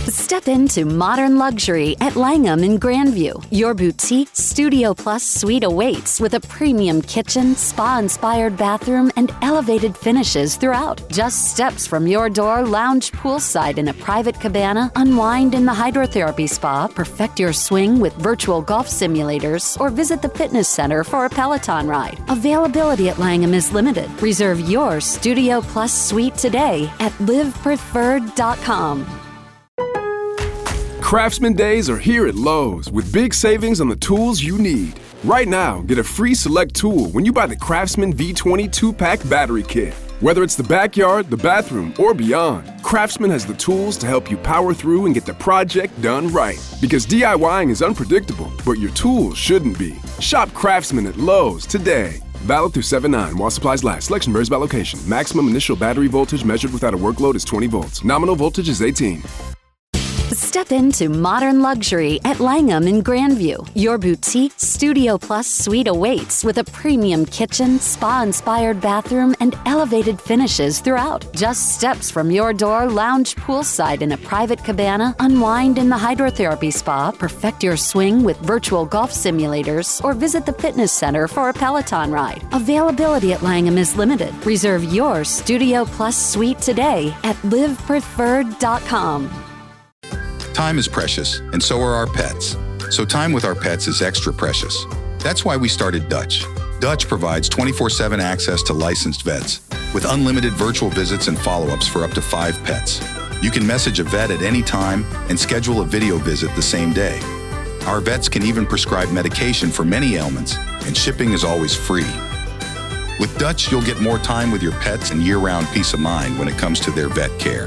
Step into modern luxury at Langham in Grandview. Your boutique Studio Plus suite awaits with a premium kitchen, spa-inspired bathroom, and elevated finishes throughout. Just steps from your door, lounge poolside in a private cabana, unwind in the hydrotherapy spa, perfect your swing with virtual golf simulators, or visit the fitness center for a Peloton ride. Availability at Langham is limited. Reserve your Studio Plus suite today at livepreferred.com. Craftsman Days are here at Lowe's with big savings on the tools you need. Right now, get a free select tool when you buy the Craftsman V20 2-pack battery kit. Whether it's the backyard, the bathroom, or beyond, Craftsman has the tools to help you power through and get the project done right. Because DIYing is unpredictable, but your tools shouldn't be. Shop Craftsman at Lowe's today. Valid through 7/9 while supplies last. Selection varies by location. Maximum initial battery voltage measured without a workload is 20 volts. Nominal voltage is 18. Step into modern luxury at Langham in Grandview. Your boutique Studio Plus suite awaits with a premium kitchen, spa-inspired bathroom, and elevated finishes throughout. Just steps from your door, lounge poolside in a private cabana, unwind in the hydrotherapy spa, perfect your swing with virtual golf simulators, or visit the fitness center for a Peloton ride. Availability at Langham is limited. Reserve your Studio Plus suite today at livepreferred.com. Time is precious, and so are our pets. So time with our pets is extra precious. That's why we started Dutch. Dutch provides 24/7 access to licensed vets with unlimited virtual visits and follow-ups for up to 5 pets. You can message a vet at any time and schedule a video visit the same day. Our vets can even prescribe medication for many ailments, and shipping is always free. With Dutch, you'll get more time with your pets and year-round peace of mind when it comes to their vet care.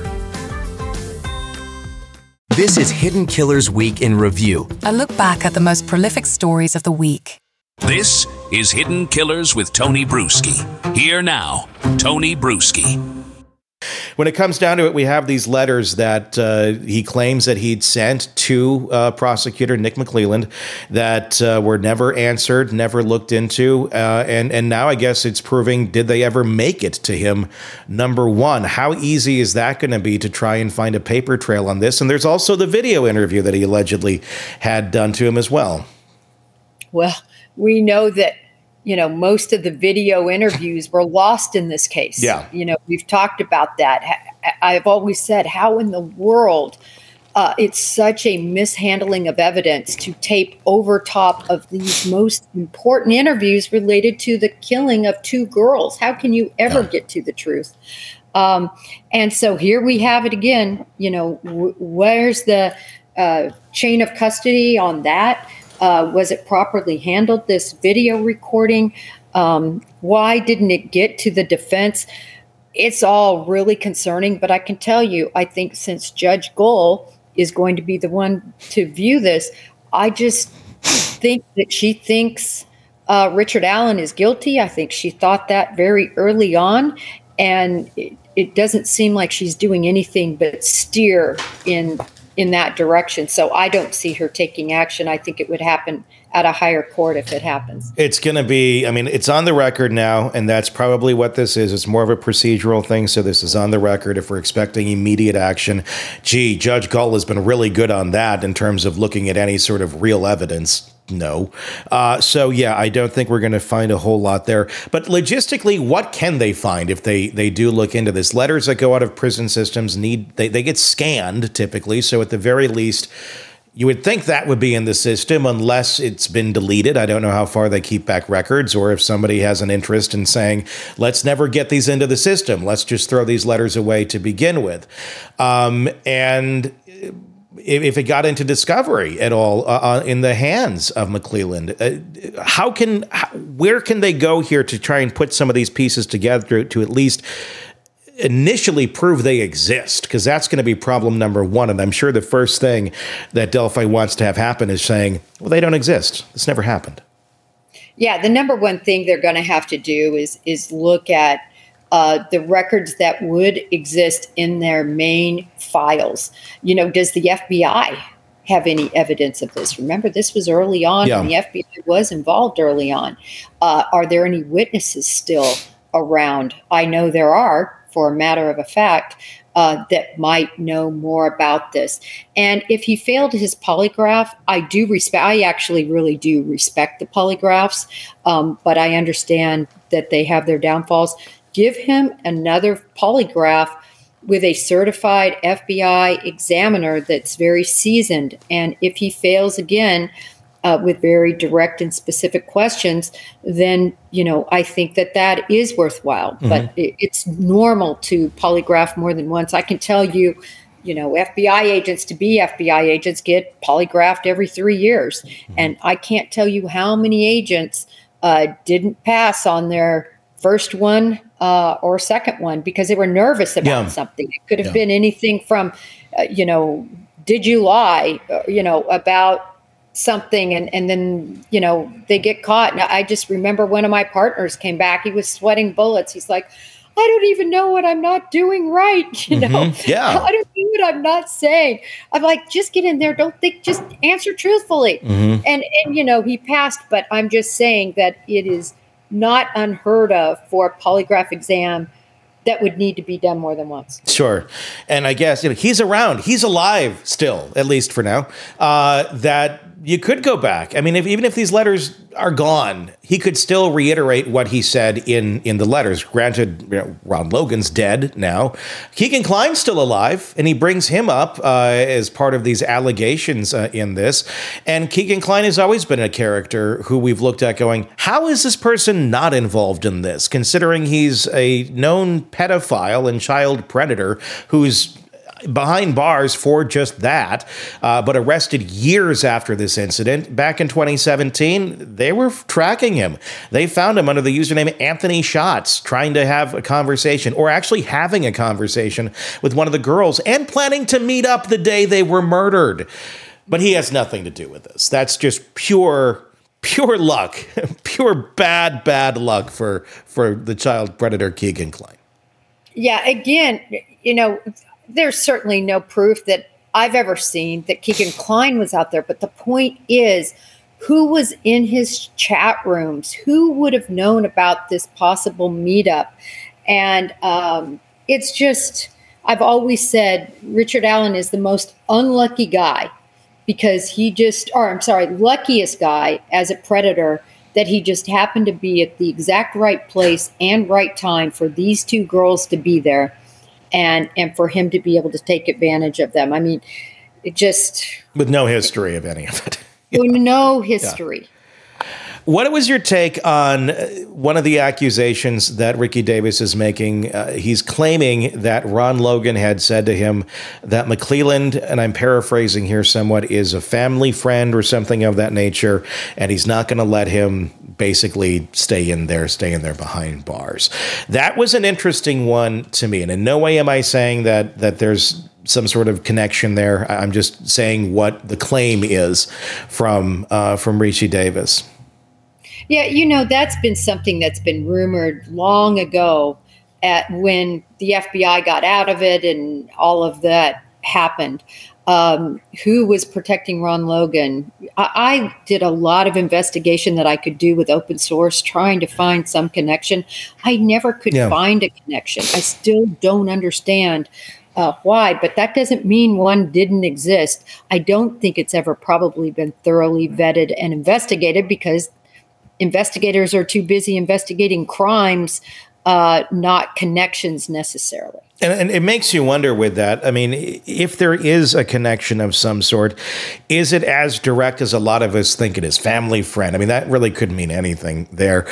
This is Hidden Killers Week in Review. A look back at the most prolific stories of the week. This is Hidden Killers with Tony Bruschi. Here now, Tony Bruschi. When it comes down to it, we have these letters that he claims that he'd sent to prosecutor Nick McClelland that were never answered, never looked into. And now I guess it's proving, did they ever make it to him? Number one, how easy is that going to be to try and find a paper trail on this? And there's also the video interview that he allegedly had done to him as well. Well, we know that most of the video interviews were lost in this case. Yeah. We've talked about that. I've always said, how in the world it's such a mishandling of evidence to tape over top of these most important interviews related to the killing of 2 girls. How can you ever get to the truth? And so here we have it again. Where's the chain of custody on that? Was it properly handled, this video recording? Why didn't it get to the defense? It's all really concerning, but I can tell you, I think since Judge Gull is going to be the one to view this, I just think that she thinks Richard Allen is guilty. I think she thought that very early on, and it doesn't seem like she's doing anything but steer in that direction. So I don't see her taking action. I think it would happen at a higher court if it happens. It's going to be, it's on the record now, and that's probably what this is. It's more of a procedural thing, so this is on the record if we're expecting immediate action. Gee, Judge Gull has been really good on that in terms of looking at any sort of real evidence. No. So, yeah, I don't think we're going to find a whole lot there. But logistically, what can they find if they do look into this? Letters that go out of prison systems they get scanned typically. So at the very least, you would think that would be in the system unless it's been deleted. I don't know how far they keep back records or if somebody has an interest in saying, let's never get these into the system. Let's just throw these letters away to begin with. And if it got into discovery at all in the hands of McClelland, where can they go here to try and put some of these pieces together to at least initially prove they exist? Because that's going to be problem number one. And I'm sure the first thing that Delphi wants to have happen is saying, well, they don't exist. This never happened. Yeah, the number one thing they're going to have to do is look at the records that would exist in their main files. Does the FBI have any evidence of this? Remember, this was early on, and the FBI was involved early on. Are there any witnesses still around? I know there are, for a matter of a fact. that might know more about this. And if he failed his polygraph, I actually really do respect the polygraphs, but I understand that they have their downfalls. Give him another polygraph with a certified FBI examiner that's very seasoned. And if he fails again, with very direct and specific questions, then, I think that is worthwhile. Mm-hmm. But it's normal to polygraph more than once. I can tell you, FBI agents to be FBI agents get polygraphed every 3 years. Mm-hmm. And I can't tell you how many agents didn't pass on their first one or second one because they were nervous about something. It could have been anything from, did you lie, about something, and then they get caught. And I just remember one of my partners came back. He was sweating bullets. He's like, I don't even know what I'm not doing right. I don't know what I'm not saying. I'm like, just get in there. Don't think. Just answer truthfully. Mm-hmm. And he passed. But I'm just saying that it is not unheard of for a polygraph exam that would need to be done more than once. Sure. And I guess, he's around. He's alive still, at least for now, that you could go back. I mean, even if these letters are gone, he could still reiterate what he said in the letters. Granted, Ron Logan's dead now. Keegan Kline's still alive, and he brings him up as part of these allegations in this. And Keegan Kline has always been a character who we've looked at going, how is this person not involved in this, considering he's a known pedophile and child predator who's behind bars for just that, but arrested years after this incident. Back in 2017, they were tracking him. They found him under the username Anthony Shots, trying to have a conversation, or actually having a conversation with one of the girls and planning to meet up the day they were murdered. But he has nothing to do with this. That's just pure luck, pure bad luck for the child predator Keegan Kline. Yeah, again, there's certainly no proof that I've ever seen that Keegan Kline was out there. But the point is, who was in his chat rooms? Who would have known about this possible meetup? And it's just, I've always said Richard Allen is the most unlucky guy because luckiest guy as a predator, that he just happened to be at the exact right place and right time for these two girls to be there. And for him to be able to take advantage of them. I mean, it just... With no history of any of it. No history. Yeah. What was your take on one of the accusations that Ricky Davis is making? He's claiming that Ron Logan had said to him that McClelland, and I'm paraphrasing here somewhat, is a family friend or something of that nature, and he's not going to let him basically stay in there behind bars. That was an interesting one to me, and in no way am I saying that there's some sort of connection there. I'm just saying what the claim is from Ricky Davis. Yeah, that's been something that's been rumored long ago when the FBI got out of it and all of that happened. Who was protecting Ron Logan? I did a lot of investigation that I could do with open source, trying to find some connection. I never could find a connection. I still don't understand why, but that doesn't mean one didn't exist. I don't think it's ever probably been thoroughly vetted and investigated because investigators are too busy investigating crimes, not connections necessarily. And it makes you wonder with that. I mean, if there is a connection of some sort, is it as direct as a lot of us think it is? Family, friend. I mean, that really could mean anything there.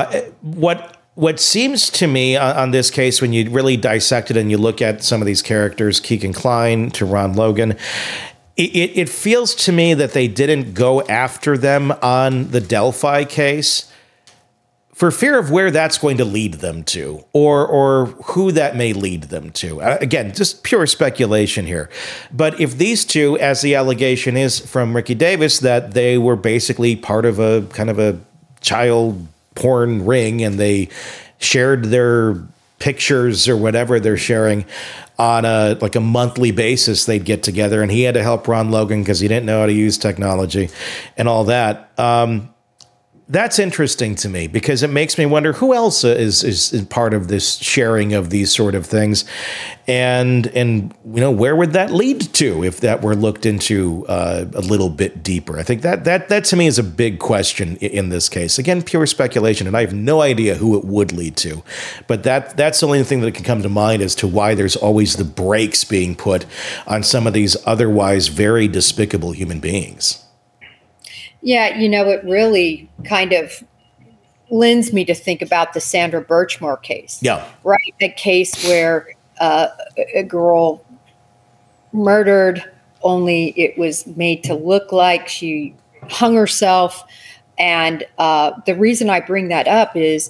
What seems to me on this case, when you really dissect it and you look at some of these characters, Keegan Kline to Ron Logan, it feels to me that they didn't go after them on the Delphi case for fear of where that's going to lead them to, or who that may lead them to. Again, just pure speculation here. But if these two, as the allegation is from Ricky Davis, that they were basically part of a kind of a child porn ring and they shared their pictures or whatever they're sharing on a monthly basis, they'd get together, and he had to help Ron Logan because he didn't know how to use technology and all that. That's interesting to me because it makes me wonder who else is part of this sharing of these sort of things, and where would that lead to if that were looked into a little bit deeper? I think that to me is a big question in this case. Again, pure speculation, and I have no idea who it would lead to, but that's the only thing that can come to mind as to why there's always the brakes being put on some of these otherwise very despicable human beings. Yeah, it really kind of lends me to think about the Sandra Birchmore case. Yeah. Right? A case where a girl murdered, only it was made to look like she hung herself. And the reason I bring that up is,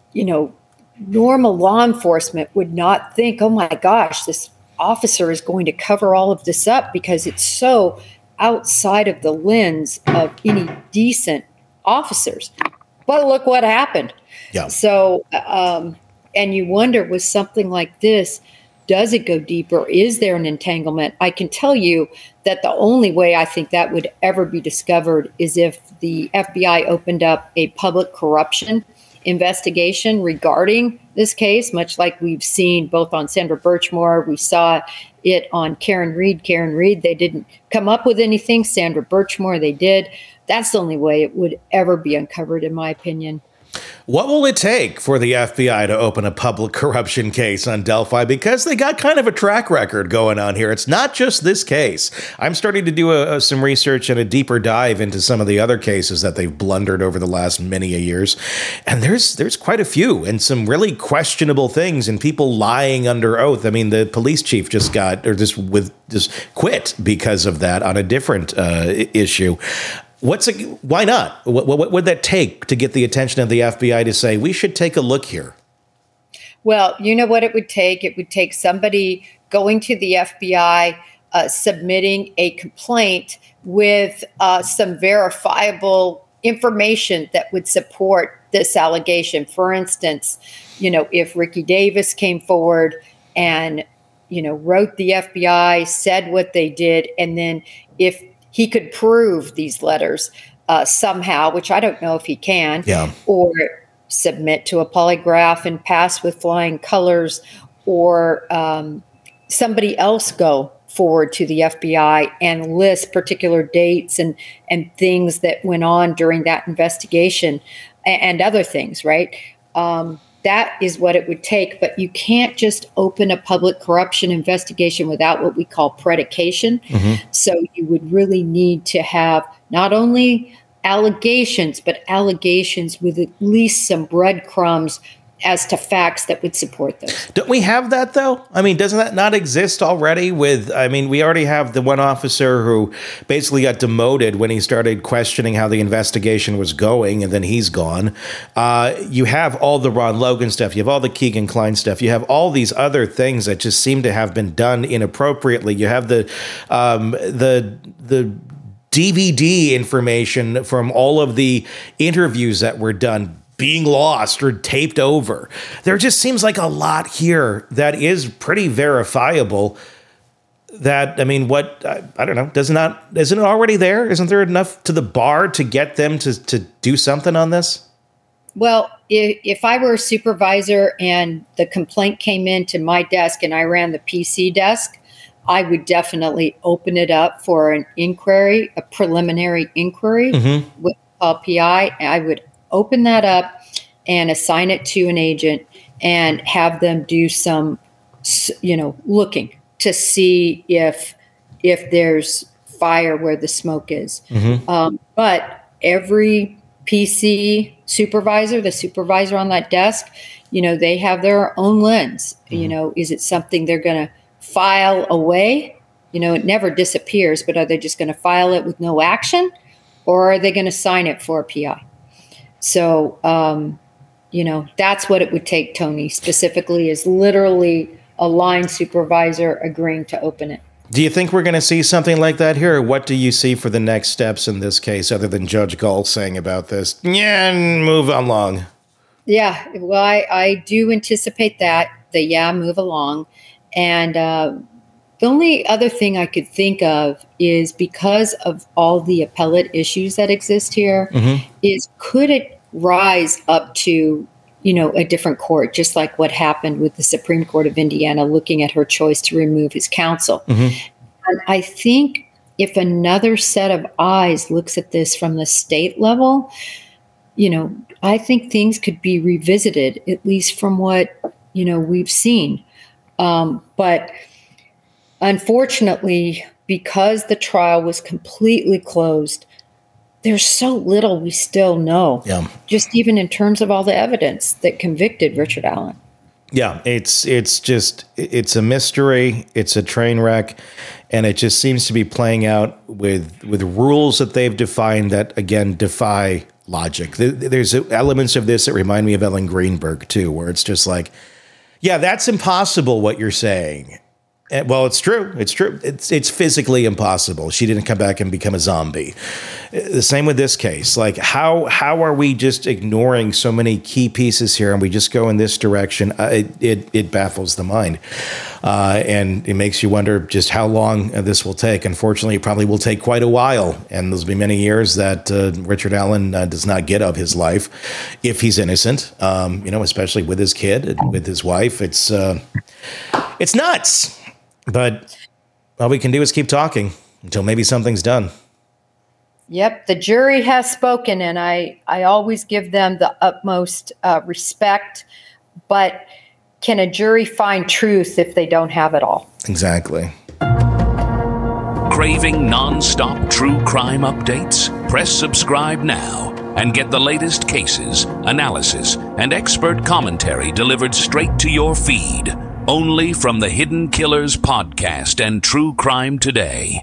normal law enforcement would not think, oh my gosh, this officer is going to cover all of this up because it's so outside of the lens of any decent officers. But look what happened. Yeah. So, and you wonder, with something like this, does it go deeper? Is there an entanglement? I can tell you that the only way I think that would ever be discovered is if the FBI opened up a public corruption investigation regarding this case, much like we've seen both on Sandra Birchmore. We saw it on Karen Read. Karen Read, they didn't come up with anything. Sandra Birchmore, they did. That's the only way it would ever be uncovered, in my opinion. What will it take for the FBI to open a public corruption case on Delphi? Because they got kind of a track record going on here. It's not just this case. I'm starting to do some research and a deeper dive into some of the other cases that they've blundered over the last many years. And there's quite a few and some really questionable things and people lying under oath. I mean, the police chief just quit because of that on a different issue. Why not? What would that take to get the attention of the FBI to say, we should take a look here? Well, you know what it would take? It would take somebody going to the FBI, submitting a complaint with some verifiable information that would support this allegation. For instance, if Ricky Davis came forward and, wrote the FBI, said what they did, and then if he could prove these letters somehow, which I don't know if he can, or submit to a polygraph and pass with flying colors, or somebody else go forward to the FBI and list particular dates and things that went on during that investigation and other things, right? That is what it would take. But you can't just open a public corruption investigation without what we call predication. Mm-hmm. So you would really need to have not only allegations, but allegations with at least some breadcrumbs as to facts that would support those. Don't we have that, though? I mean, doesn't that not exist already? We already have the one officer who basically got demoted when he started questioning how the investigation was going, and then he's gone. You have all the Ron Logan stuff. You have all the Keegan Kline stuff. You have all these other things that just seem to have been done inappropriately. You have the DVD information from all of the interviews that were done being lost or taped over. There just seems like a lot here that is pretty verifiable. That, I don't know, isn't it already there? Isn't there enough to the bar to get them to do something on this? Well, if I were a supervisor and the complaint came into my desk and I ran the PC desk, I would definitely open it up for an inquiry, a preliminary inquiry with PI. I would open that up and assign it to an agent and have them do some, looking to see if there's fire where the smoke is. But every PC supervisor, the supervisor on that desk, they have their own lens. Is it something they're going to file away? It never disappears, but are they just going to file it with no action, or are they going to sign it for a PI? So, that's what it would take, Tony, specifically, is literally a line supervisor agreeing to open it. Do you think we're going to see something like that here? Or what do you see for the next steps in this case, other than Judge Gall saying about this? Yeah, move along. Yeah, well, I do anticipate that, move along. And The only other thing I could think of is because of all the appellate issues that exist here, is could it rise up to, a different court, just like what happened with the Supreme Court of Indiana looking at her choice to remove his counsel. And I think if another set of eyes looks at this from the state level, I think things could be revisited, at least from what, we've seen. But unfortunately, because the trial was completely closed, there's so little we still know. Yeah. Just even in terms of all the evidence that convicted Richard Allen. Yeah, it's a mystery. It's a train wreck, and it just seems to be playing out with rules that they've defined that again defy logic. There's elements of this that remind me of Ellen Greenberg too, where it's just like, yeah, that's impossible what you're saying. Well, it's true. It's true. It's physically impossible. She didn't come back and become a zombie. The same with this case. Like, how are we just ignoring so many key pieces here, and we just go in this direction? It baffles the mind, and it makes you wonder just how long this will take. Unfortunately, it probably will take quite a while, and there'll be many years that Richard Allen does not get of his life if he's innocent. Especially with his kid, with his wife. It's nuts. But all we can do is keep talking until maybe something's done. Yep, the jury has spoken, and I always give them the utmost respect. But can a jury find truth if they don't have it all? Exactly. Craving non-stop true crime updates? Press subscribe now and get the latest cases, analysis, and expert commentary delivered straight to your feed. Only from the Hidden Killers podcast and True Crime Today.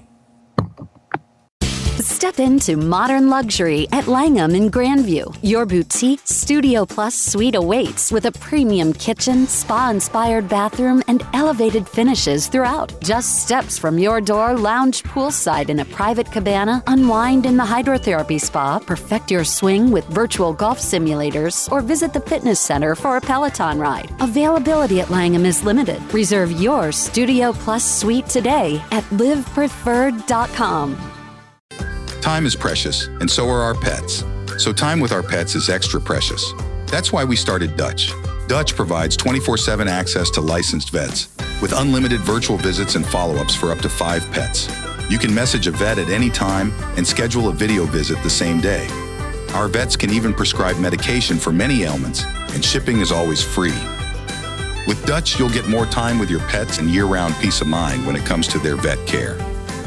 Step into modern luxury at Langham in Grandview. Your boutique Studio Plus suite awaits with a premium kitchen, spa-inspired bathroom, and elevated finishes throughout. Just steps from your door, lounge poolside in a private cabana, unwind in the hydrotherapy spa, perfect your swing with virtual golf simulators, or visit the fitness center for a Peloton ride. Availability at Langham is limited. Reserve your Studio Plus suite today at livepreferred.com. Time is precious, and so are our pets. So time with our pets is extra precious. That's why we started Dutch. Dutch provides 24/7 access to licensed vets, with unlimited virtual visits and follow-ups for up to 5 pets. You can message a vet at any time and schedule a video visit the same day. Our vets can even prescribe medication for many ailments, and shipping is always free. With Dutch, you'll get more time with your pets and year-round peace of mind when it comes to their vet care.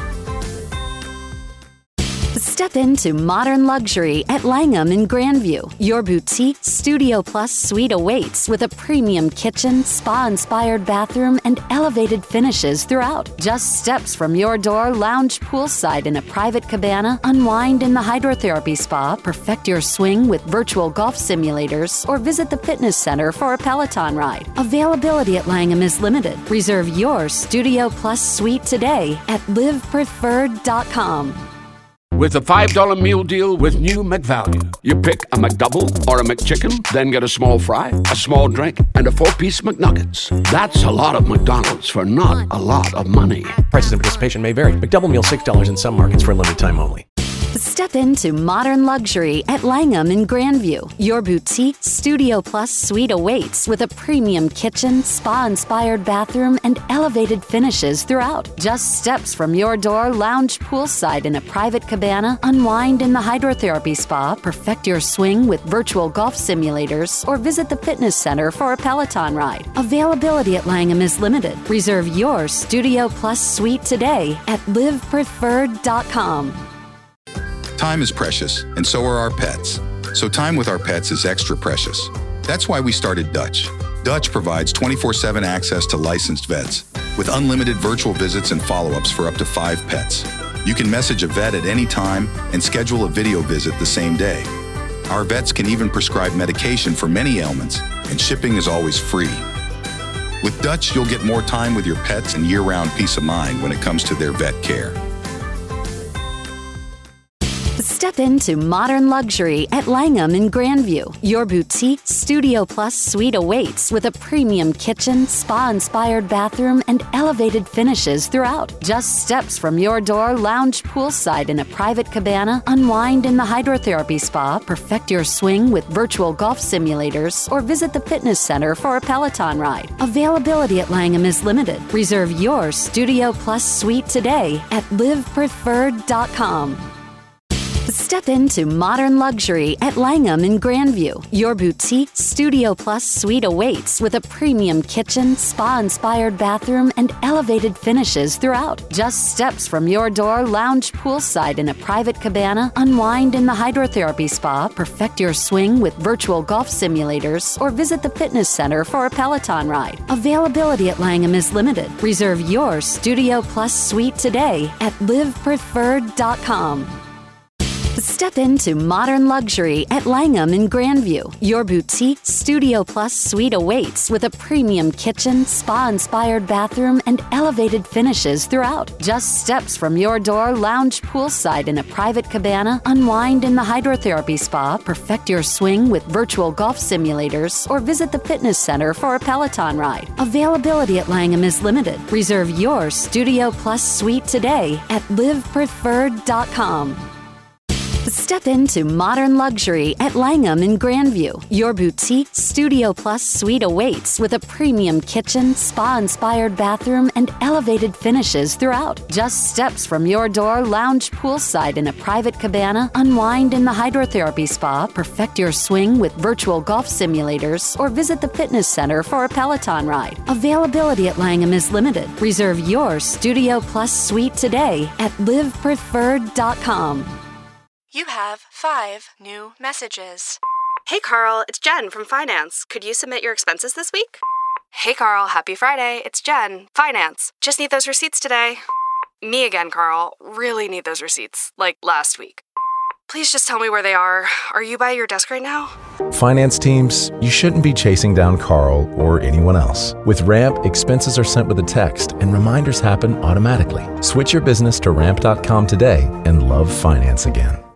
Step into modern luxury at Langham in Grandview. Your boutique Studio Plus suite awaits with a premium kitchen, spa-inspired bathroom, and elevated finishes throughout. Just steps from your door, lounge poolside in a private cabana, unwind in the hydrotherapy spa, perfect your swing with virtual golf simulators, or visit the fitness center for a Peloton ride. Availability at Langham is limited. Reserve your Studio Plus suite today at livepreferred.com. With a $5 meal deal with new McValue. You pick a McDouble or a McChicken, then get a small fry, a small drink, and a 4-piece McNuggets. That's a lot of McDonald's for not a lot of money. Prices and participation may vary. McDouble meal $6 in some markets for a limited time only. Step into modern luxury at Langham in Grandview. Your boutique Studio Plus suite awaits with a premium kitchen, spa-inspired bathroom, and elevated finishes throughout. Just steps from your door, lounge poolside in a private cabana, unwind in the hydrotherapy spa, perfect your swing with virtual golf simulators, or visit the fitness center for a Peloton ride. Availability at Langham is limited. Reserve your Studio Plus suite today at livepreferred.com. Time is precious, and so are our pets. So time with our pets is extra precious. That's why we started Dutch. Dutch provides 24/7 access to licensed vets, with unlimited virtual visits and follow-ups for up to 5 pets. You can message a vet at any time and schedule a video visit the same day. Our vets can even prescribe medication for many ailments, and shipping is always free. With Dutch, you'll get more time with your pets and year-round peace of mind when it comes to their vet care. Step into modern luxury at Langham in Grandview. Your boutique Studio Plus suite awaits with a premium kitchen, spa-inspired bathroom, and elevated finishes throughout. Just steps from your door, lounge poolside in a private cabana, unwind in the hydrotherapy spa, perfect your swing with virtual golf simulators, or visit the fitness center for a Peloton ride. Availability at Langham is limited. Reserve your Studio Plus suite today at livepreferred.com. Step into modern luxury at Langham in Grandview. Your boutique Studio Plus suite awaits with a premium kitchen, spa-inspired bathroom, and elevated finishes throughout. Just steps from your door, lounge poolside in a private cabana, unwind in the hydrotherapy spa, perfect your swing with virtual golf simulators, or visit the fitness center for a Peloton ride. Availability at Langham is limited. Reserve your Studio Plus suite today at livepreferred.com. Step into modern luxury at Langham in Grandview. Your boutique Studio Plus suite awaits with a premium kitchen, spa-inspired bathroom, and elevated finishes throughout. Just steps from your door, lounge poolside in a private cabana, unwind in the hydrotherapy spa, perfect your swing with virtual golf simulators, or visit the fitness center for a Peloton ride. Availability at Langham is limited. Reserve your Studio Plus suite today at livepreferred.com. Step into modern luxury at Langham in Grandview. Your boutique Studio Plus suite awaits with a premium kitchen, spa-inspired bathroom, and elevated finishes throughout. Just steps from your door, lounge poolside in a private cabana, unwind in the hydrotherapy spa, perfect your swing with virtual golf simulators, or visit the fitness center for a Peloton ride. Availability at Langham is limited. Reserve your Studio Plus suite today at livepreferred.com. You have 5 new messages. Hey Carl, it's Jen from Finance. Could you submit your expenses this week? Hey Carl, happy Friday. It's Jen, Finance. Just need those receipts today. Me again, Carl. Really need those receipts, like last week. Please just tell me where they are. Are you by your desk right now? Finance teams, you shouldn't be chasing down Carl or anyone else. With Ramp, expenses are sent with a text and reminders happen automatically. Switch your business to ramp.com today and love finance again.